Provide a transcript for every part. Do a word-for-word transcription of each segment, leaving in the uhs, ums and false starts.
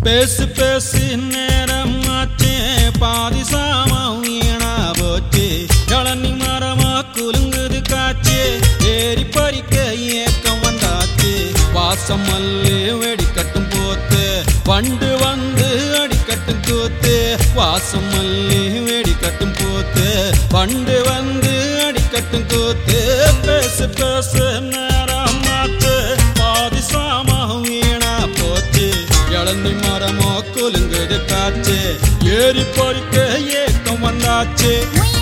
பேசு பேசு நேரம் ஆச்சே பாதி சாமம் வீணா போச்சு இளநி மரமா குலுங்குது காச்சே ஏறி பறிக்க ஏக்கம் வந்தாச்சு வாசம் மல்லு வெடிக்கட்டும் போத்து வண்டு வந்து அடிக்கட்டும் கூத்து வாசம் மல்லு வெடிக்கட்டும் போத்து வண்டு வந்து அடிக்கட்டும் கூத்து பேசு பேசு நேரம் ஆச்சு பாதி சாமம் வீணா போச்சு இளநி மரமோ குலுங்குது காச்சு ஏறி பறிக்க ஏக்கம் வந்தாச்சு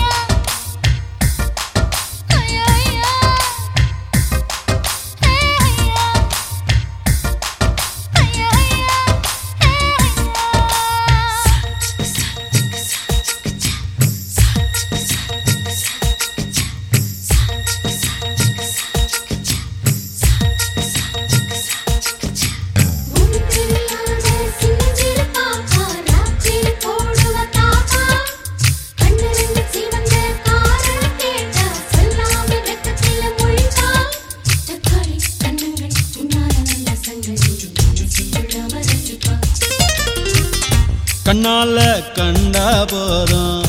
கண்ணால கண்டா போதும்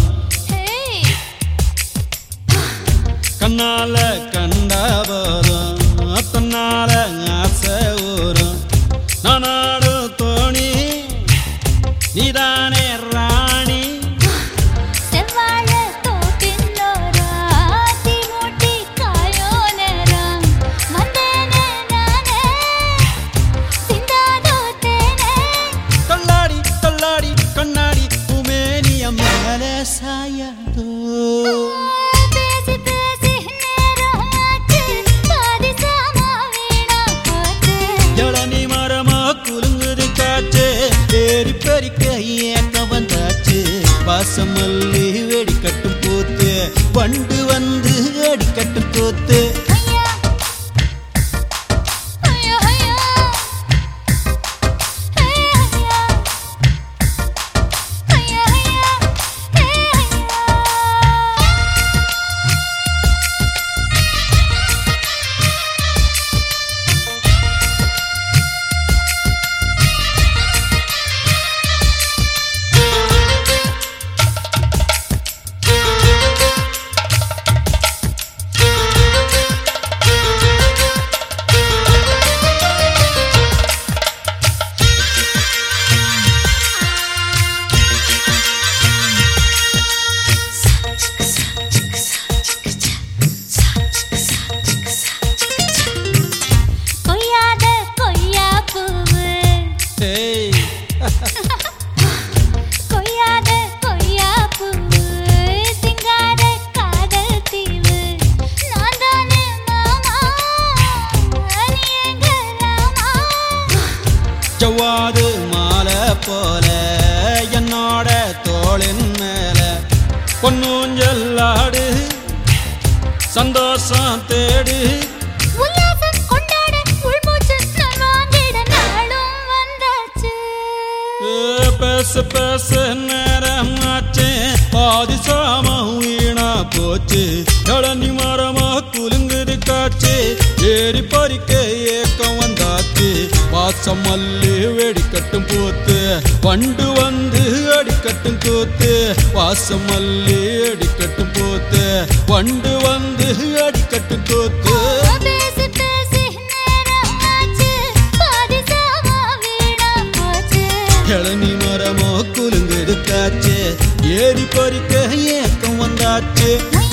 கண்ணால கண்டா போதும் தன்னால ஆசை ஊரும் நானாடு தோணி நீதானே ராணி சாயதோ பேசி பேசி நேரம் ஆச்சு பாதி சாமா வீணா போச்சு இளநி மரமா குலுங்குது காச்சு ஏறி பறிக்க ஏக்கம் வந்தாச்சு வாசம் மல்லி வெடிக்கட்டும் போத்து வண்டு வந்து அடிக்கட்டும் போத்து ஜவ்வாது மாலை போல என்னோட தோளின் மேல பொன்னூஞ்சல் ஆடு சந்தோஷம் தேடு பேச பேச நேரம் ஆச்சு பாதி சாமம் வீணா போச்சு இளநி மரமா குலுங்குது காச்சு ஏறி பறிக்க ஏக்கம் வந்தாச்சு வாசம் மல்லி வெடிக்கட்டும் போத்து வண்டு வந்து அடிக்கட்டும் கூத்து வாசம் மல்லி அடிக்கட்டும் போத்து வண்டு வந்து அடிக்கட்டும் கூத்து இளநி மரமோ குலுங்குது காச்சு ஏறி பறிக்க ஏக்கம் வந்தாச்சு